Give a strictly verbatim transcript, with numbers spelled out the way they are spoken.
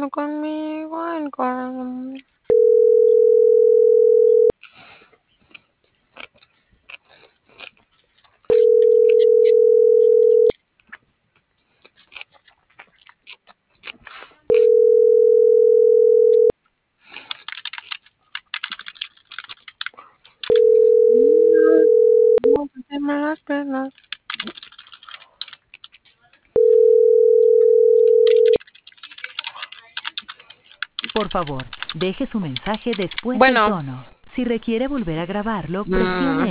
Baila conmigo el corazón. No, dime las piernas. Por favor, deje su mensaje después del Bueno. tono. Si requiere volver a grabarlo, Mm. presione